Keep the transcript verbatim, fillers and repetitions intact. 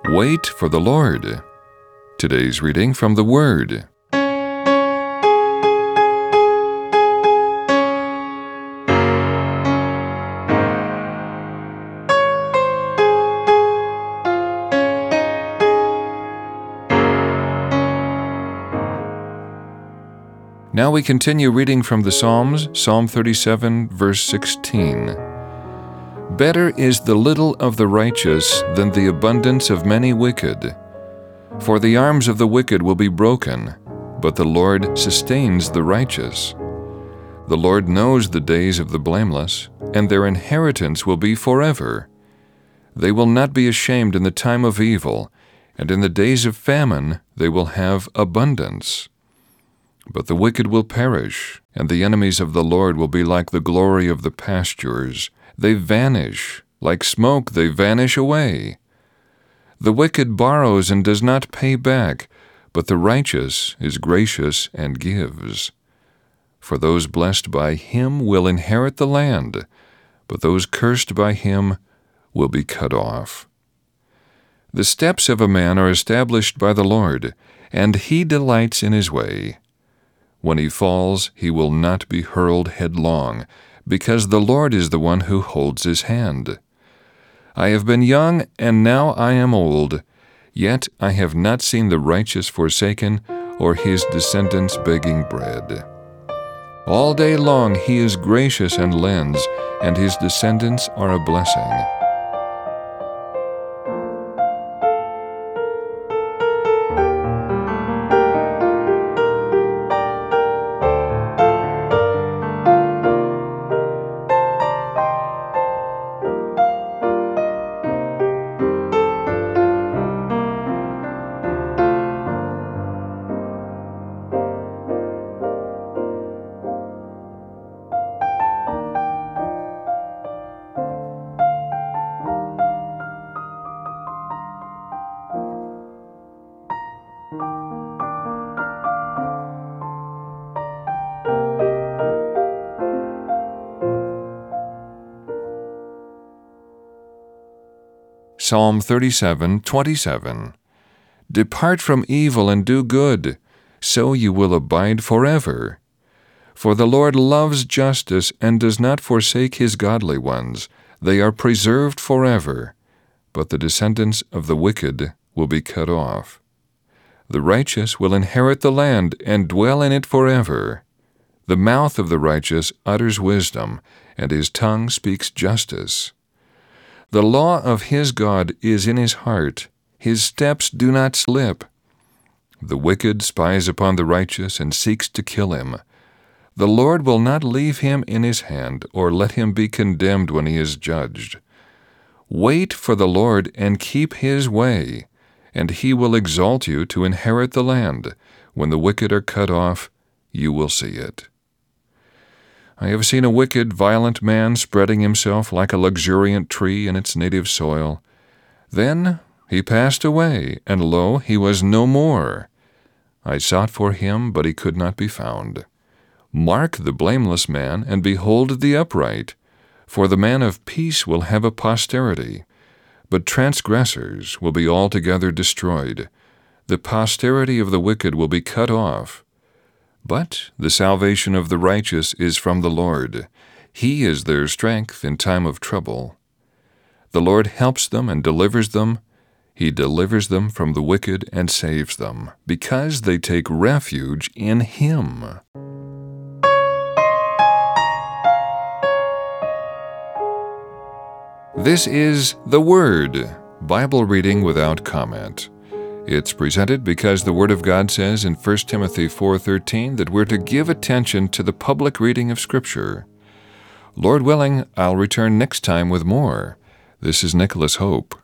Wait for the Lord. Today's reading from the Word. Now we continue reading from the Psalms, Psalm thirty-seven, verse sixteen. Better is the little of the righteous than the abundance of many wicked. For the arms of the wicked will be broken, but the Lord sustains the righteous. The Lord knows the days of the blameless, and their inheritance will be forever. They will not be ashamed in the time of evil, and in the days of famine they will have abundance. But the wicked will perish, and the enemies of the Lord will be like the glory of the pastures. They vanish, like smoke they vanish away. The wicked borrows and does not pay back, but the righteous is gracious and gives. For those blessed by him will inherit the land, but those cursed by him will be cut off. The steps of a man are established by the Lord, and he delights in his way. When he falls, he will not be hurled headlong, because the Lord is the one who holds his hand. I have been young, and now I am old, yet I have not seen the righteous forsaken, or his descendants begging bread. All day long he is gracious and lends, and his descendants are a blessing. Psalm thirty-seven, twenty-seven. Depart from evil and do good, so you will abide forever. For the Lord loves justice and does not forsake his godly ones. They are preserved forever, but the descendants of the wicked will be cut off. The righteous will inherit the land and dwell in it forever. The mouth of the righteous utters wisdom, and his tongue speaks justice. The law of his God is in his heart. His steps do not slip. The wicked spies upon the righteous and seeks to kill him. The Lord will not leave him in his hand, or let him be condemned when he is judged. Wait for the Lord and keep his way, and he will exalt you to inherit the land. When the wicked are cut off, you will see it. I have seen a wicked, violent man spreading himself like a luxuriant tree in its native soil. Then he passed away, and lo, he was no more. I sought for him, but he could not be found. Mark the blameless man, and behold the upright. For the man of peace will have a posterity, but transgressors will be altogether destroyed. The posterity of the wicked will be cut off. But the salvation of the righteous is from the Lord. He is their strength in time of trouble. The Lord helps them and delivers them. He delivers them from the wicked and saves them, because they take refuge in him. This is the Word, Bible reading without comment. It's presented because the Word of God says in First Timothy four thirteen that we're to give attention to the public reading of Scripture. Lord willing, I'll return next time with more. This is Nicholas Hope.